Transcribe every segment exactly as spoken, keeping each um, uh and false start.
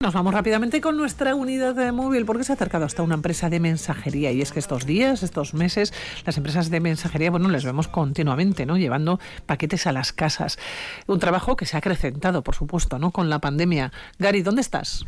Nos vamos rápidamente con nuestra unidad de móvil porque se ha acercado hasta una empresa de mensajería y es que estos días, estos meses, las empresas de mensajería, bueno, les vemos continuamente, ¿no? Llevando paquetes a las casas. Un trabajo que se ha acrecentado, por supuesto, ¿no? Con la pandemia. Gary, ¿dónde estás?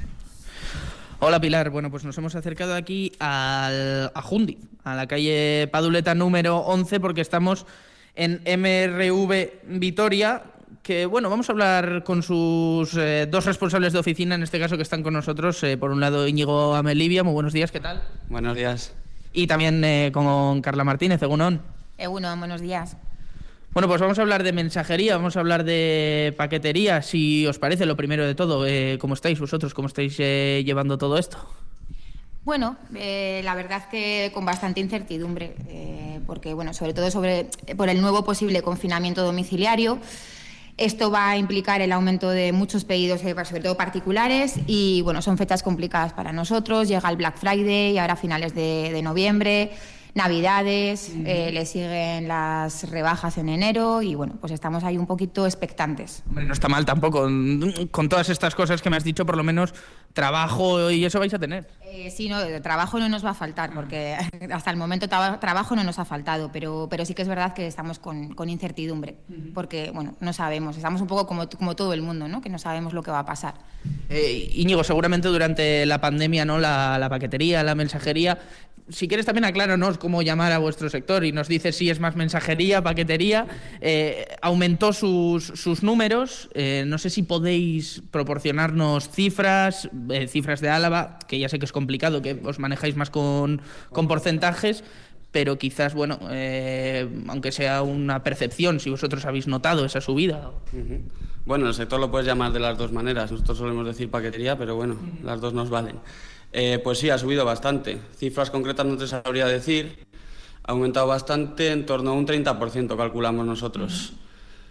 Hola Pilar, bueno pues nos hemos acercado aquí al, a Jundi, a la calle Paduleta número once porque estamos en M R V Vitoria, que bueno, vamos a hablar con sus eh, dos responsables de oficina, en este caso que están con nosotros, eh, por un lado Íñigo Amelivia, muy buenos días, ¿qué tal? Buenos días. Y también eh, con Carla Martínez, Egunon. Egunon, buenos días. Bueno, pues vamos a hablar de mensajería, vamos a hablar de paquetería, si os parece, lo primero de todo, eh, ¿cómo estáis vosotros? ¿Cómo estáis eh, llevando todo esto? Bueno, eh, la verdad que con bastante incertidumbre, eh, porque, bueno, sobre todo sobre, por el nuevo posible confinamiento domiciliario. Esto va a implicar el aumento de muchos pedidos, sobre todo particulares, y bueno, son fechas complicadas para nosotros. Llega el Black Friday y ahora a finales de, de noviembre, Navidades, uh-huh. eh, le siguen las rebajas en enero y bueno, pues estamos ahí un poquito expectantes. Hombre, no está mal tampoco, con todas estas cosas que me has dicho, por lo menos trabajo y eso vais a tener. Eh, sí, no, trabajo no nos va a faltar, porque hasta el momento tra- trabajo no nos ha faltado, pero, pero sí que es verdad que estamos con, con incertidumbre, uh-huh. porque bueno, no sabemos, estamos un poco como, como todo el mundo, ¿no? Que no sabemos lo que va a pasar. Eh, Íñigo, seguramente durante la pandemia, ¿no? La, la paquetería, la mensajería, si quieres también acláranos cómo llamar a vuestro sector y nos dices si es más mensajería, paquetería. Eh, aumentó sus, sus números, eh, no sé si podéis proporcionarnos cifras, eh, cifras de Álava, que ya sé que es complicado, que os manejáis más con, con porcentajes, pero quizás, bueno, eh, aunque sea una percepción, si vosotros habéis notado esa subida. Uh-huh. Bueno, el sector lo puedes llamar de las dos maneras, nosotros solemos decir paquetería, pero bueno, uh-huh. las dos nos valen. Eh, pues sí, ha subido bastante. Cifras concretas no te sabría decir. Ha aumentado bastante, en torno a un treinta por ciento calculamos nosotros. Uh-huh.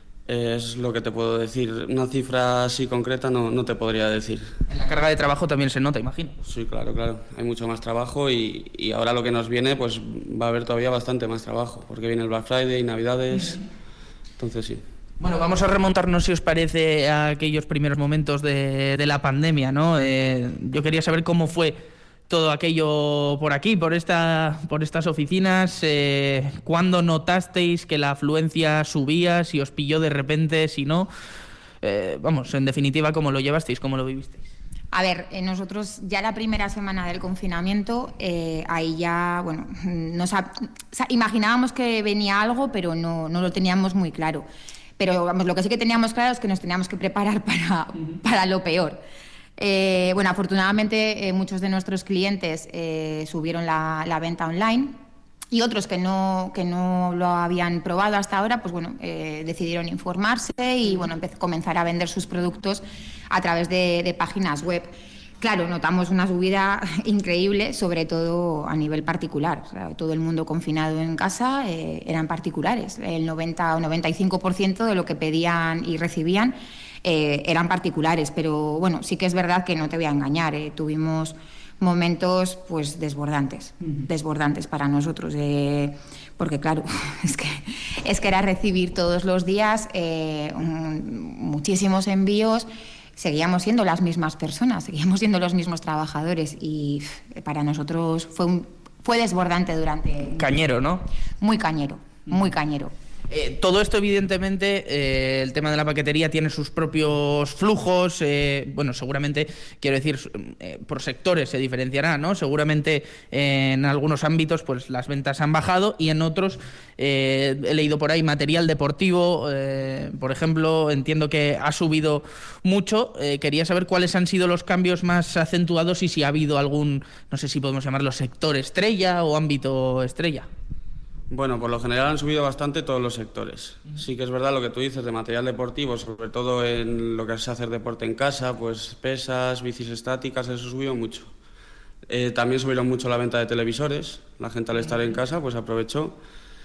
Es lo que te puedo decir. Una cifra así concreta no, no te podría decir. En la carga de trabajo también se nota, imagino. Sí, claro, claro. Hay mucho más trabajo y, y ahora lo que nos viene, pues va a haber todavía bastante más trabajo, porque viene el Black Friday, Navidades, uh-huh. entonces sí. Bueno, vamos a remontarnos, si os parece, a aquellos primeros momentos de, de la pandemia, ¿no? Eh, yo quería saber cómo fue todo aquello por aquí, por esta, por estas oficinas. Eh, ¿Cuándo notasteis que la afluencia subía? Si os pilló de repente, si no. Eh, vamos, en definitiva, ¿cómo lo llevasteis? ¿Cómo lo vivisteis? A ver, eh, nosotros ya la primera semana del confinamiento, eh, ahí ya, bueno, nos ha, o sea, imaginábamos que venía algo, pero no, no lo teníamos muy claro. Pero vamos, lo que sí que teníamos claro es que nos teníamos que preparar para, para lo peor. Eh, bueno, afortunadamente eh, muchos de nuestros clientes eh, subieron la, la venta online y otros que no, que no lo habían probado hasta ahora, pues bueno, eh, decidieron informarse y bueno, empezar, comenzar a vender sus productos a través de, de páginas web. Claro, notamos una subida increíble, sobre todo a nivel particular. O sea, todo el mundo confinado en casa eh, eran particulares. El noventa o noventa y cinco por ciento de lo que pedían y recibían eh, eran particulares. Pero bueno, sí que es verdad que no te voy a engañar. Eh, tuvimos momentos pues desbordantes, uh-huh. desbordantes para nosotros. Eh, porque claro, es que, es que era recibir todos los días eh, un, muchísimos envíos. Seguíamos siendo las mismas personas, seguíamos siendo los mismos trabajadores y para nosotros fue un, fue desbordante durante... Cañero, ¿no? Muy cañero, muy cañero. Eh, todo esto, evidentemente, eh, el tema de la paquetería tiene sus propios flujos. Eh, bueno, seguramente, quiero decir, eh, por sectores se diferenciará, ¿no? Seguramente eh, en algunos ámbitos pues las ventas han bajado y en otros, eh, he leído por ahí, material deportivo, eh, por ejemplo, entiendo que ha subido mucho. Eh, quería saber cuáles han sido los cambios más acentuados y si ha habido algún, no sé si podemos llamarlo sector estrella o ámbito estrella. Bueno, por lo general han subido bastante todos los sectores. Sí que es verdad lo que tú dices de material deportivo, sobre todo en lo que es hacer deporte en casa, pues pesas, bicis estáticas, eso subió mucho. Eh, también subieron mucho la venta de televisores, la gente al estar en casa pues aprovechó.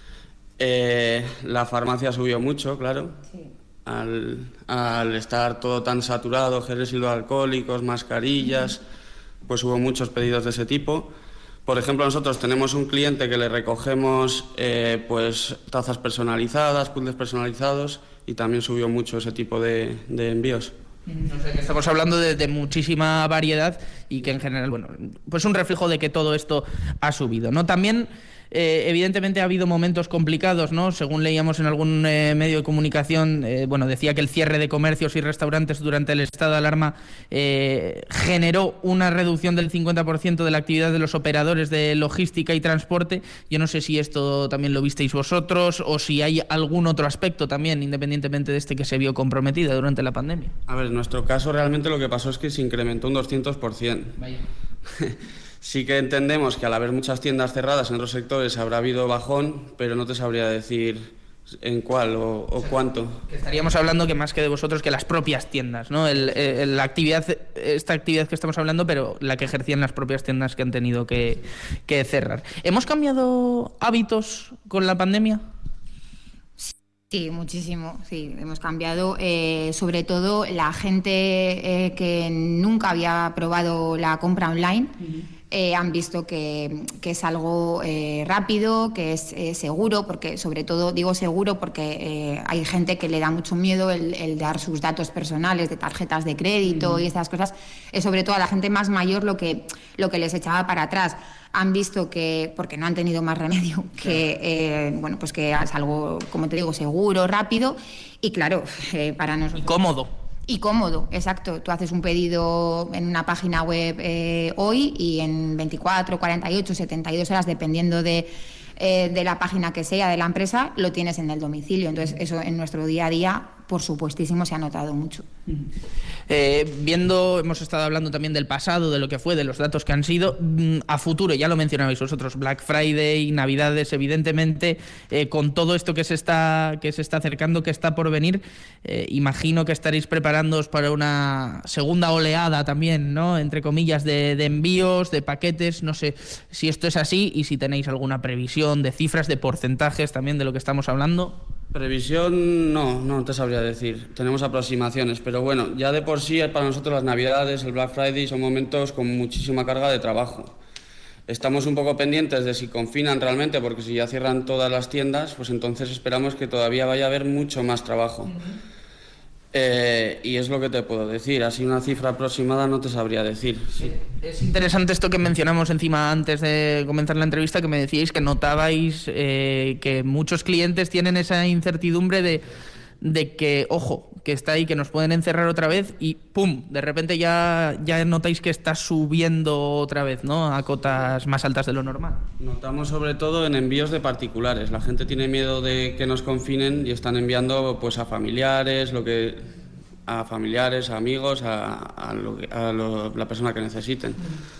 Eh, la farmacia subió mucho, claro, sí. al, al estar todo tan saturado, geles hidroalcohólicos, mascarillas, pues hubo muchos pedidos de ese tipo. Por ejemplo, nosotros tenemos un cliente que le recogemos eh, pues tazas personalizadas, puzzles personalizados y también subió mucho ese tipo de, de envíos. O sea, que estamos hablando de, de muchísima variedad y que en general, bueno, pues un reflejo de que todo esto ha subido, ¿no? También, eh, evidentemente, ha habido momentos complicados, ¿no? Según leíamos en algún eh, medio de comunicación, eh, bueno, decía que el cierre de comercios y restaurantes durante el estado de alarma eh, generó una reducción del cincuenta por ciento de la actividad de los operadores de logística y transporte. Yo no sé si esto también lo visteis vosotros o si hay algún otro aspecto también, independientemente de este, que se vio comprometido durante la pandemia. A ver, en nuestro caso realmente lo que pasó es que se incrementó un doscientos por ciento. Vaya. Sí que entendemos que al haber muchas tiendas cerradas en otros sectores habrá habido bajón, pero no te sabría decir en cuál o, o cuánto. Que estaríamos hablando que más que de vosotros, que las propias tiendas, ¿no? El, el, la actividad, esta actividad que estamos hablando, pero la que ejercían las propias tiendas que han tenido que, que cerrar. ¿Hemos cambiado hábitos con la pandemia? Sí, muchísimo, sí, hemos cambiado, eh, sobre todo la gente eh, que nunca había probado la compra online. Uh-huh. Eh, han visto que, que es algo eh, rápido, que es eh, seguro, porque sobre todo digo seguro porque eh, hay gente que le da mucho miedo el, el dar sus datos personales de tarjetas de crédito uh-huh. y esas cosas. Es sobre todo a la gente más mayor lo que, lo que les echaba para atrás. Han visto que, porque no han tenido más remedio, que eh, bueno, pues que es algo, como te digo, seguro, rápido y claro, eh, para nosotros... Y cómodo. Y cómodo, exacto. Tú haces un pedido en una página web eh, hoy y en veinticuatro, cuarenta y ocho, setenta y dos horas, dependiendo de, eh, de la página que sea, de la empresa, lo tienes en el domicilio. Entonces, eso en nuestro día a día, por supuestísimo, se ha notado mucho. Eh, viendo, hemos estado hablando también del pasado, de lo que fue, de los datos que han sido, a futuro, ya lo mencionabais vosotros, Black Friday, Navidades, evidentemente, eh, con todo esto que se está, que se está acercando, que está por venir, eh, imagino que estaréis preparándoos para una segunda oleada también, ¿no? Entre comillas, de, de envíos, de paquetes, no sé si esto es así y si tenéis alguna previsión de cifras, de porcentajes también de lo que estamos hablando. Previsión no, no te sabría decir. Tenemos aproximaciones, pero bueno, ya de por sí para nosotros las Navidades, el Black Friday son momentos con muchísima carga de trabajo. Estamos un poco pendientes de si confinan realmente, porque si ya cierran todas las tiendas, pues entonces esperamos que todavía vaya a haber mucho más trabajo. Uh-huh. Eh, y es lo que te puedo decir, así una cifra aproximada no te sabría decir. Sí. Es interesante esto que mencionamos encima antes de comenzar la entrevista, que me decíais que notabais eh, que muchos clientes tienen esa incertidumbre de, de que, ojo, que está ahí, que nos pueden encerrar otra vez y ¡pum! De repente ya, ya notáis que está subiendo otra vez, ¿no? A cotas más altas de lo normal. Notamos sobre todo en envíos de particulares. La gente tiene miedo de que nos confinen y están enviando pues a familiares, lo que a familiares, a amigos, a, a, lo, a lo, la persona que necesiten.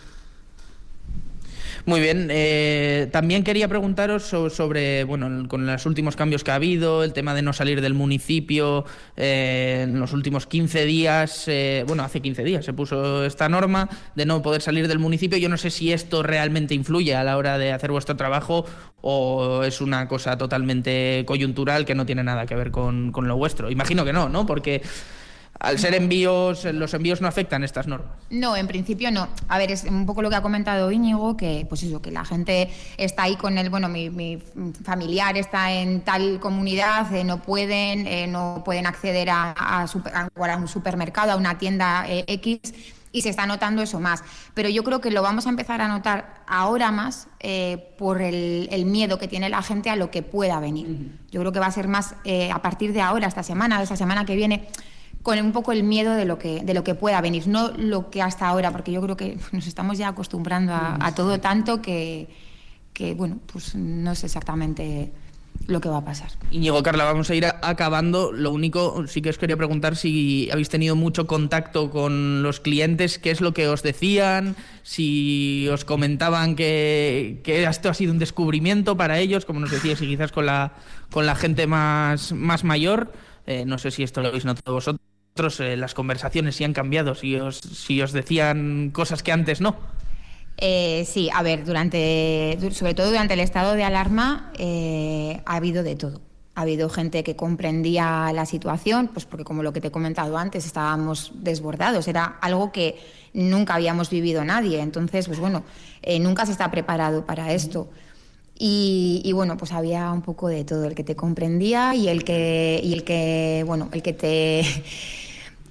Muy bien, eh, también quería preguntaros so, sobre, bueno, con los últimos cambios que ha habido, el tema de no salir del municipio eh, en los últimos quince días, eh, bueno, hace quince días se puso esta norma de no poder salir del municipio. Yo no sé si esto realmente influye a la hora de hacer vuestro trabajo o es una cosa totalmente coyuntural que no tiene nada que ver con, con lo vuestro. Imagino que no, ¿no? Porque al ser envíos, los envíos no afectan estas normas. No, en principio no. A ver, es un poco lo que ha comentado Íñigo, que pues eso, que la gente está ahí con el, bueno, mi, mi familiar está en tal comunidad, eh, no pueden, eh, no pueden acceder a, a, super, a un supermercado, a una tienda eh, X, y se está notando eso más. Pero yo creo que lo vamos a empezar a notar ahora más eh, por el, el miedo que tiene la gente a lo que pueda venir. Uh-huh. Yo creo que va a ser más eh, a partir de ahora, esta semana, de esta semana que viene, con un poco el miedo de lo que de lo que pueda venir, no lo que hasta ahora, porque yo creo que nos estamos ya acostumbrando a, a todo tanto que, que, bueno, pues no sé exactamente lo que va a pasar. Íñigo, Carla, vamos a ir a, acabando. Lo único, sí que os quería preguntar si habéis tenido mucho contacto con los clientes, qué es lo que os decían, si os comentaban que, que esto ha sido un descubrimiento para ellos, como nos decíais, y quizás con la, con la gente más, más mayor. Eh, no sé si esto lo habéis notado vosotros. Eh, las conversaciones sí han cambiado, si os, si os decían cosas que antes no. Eh, sí, a ver, durante, sobre todo durante el estado de alarma eh, ha habido de todo. Ha habido gente que comprendía la situación, pues porque como lo que te he comentado antes, estábamos desbordados, era algo que nunca habíamos vivido nadie, entonces, pues bueno, eh, nunca se está preparado para esto. Y, y bueno, pues había un poco de todo, el que te comprendía y el que, y el que bueno, el que te...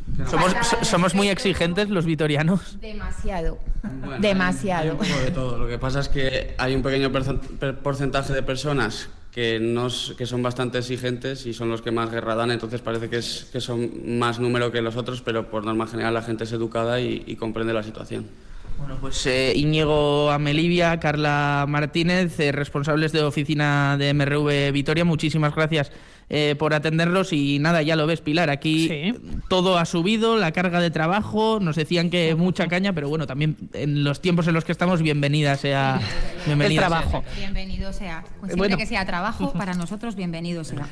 Somos, so- somos muy exigentes los vitorianos. Demasiado, Bueno, demasiado. Hay un poco de todo. Lo que pasa es que hay un pequeño percent- per- porcentaje de personas que, nos, que son bastante exigentes y son los que más guerra dan, entonces parece que, es, que son más número que los otros, pero por norma general la gente es educada y, y comprende la situación. Bueno, pues eh, Íñigo Amelivia, Carla Martínez, eh, responsables de oficina de M R V Vitoria, muchísimas gracias eh, por atenderlos y nada, ya lo ves, Pilar, aquí Sí. todo ha subido, la carga de trabajo, nos decían que mucha caña, pero bueno, también en los tiempos en los que estamos, bienvenida sea, bienvenida El trabajo. sea. Bienvenido sea. Pues siempre Bueno. que sea trabajo, para nosotros bienvenido sea.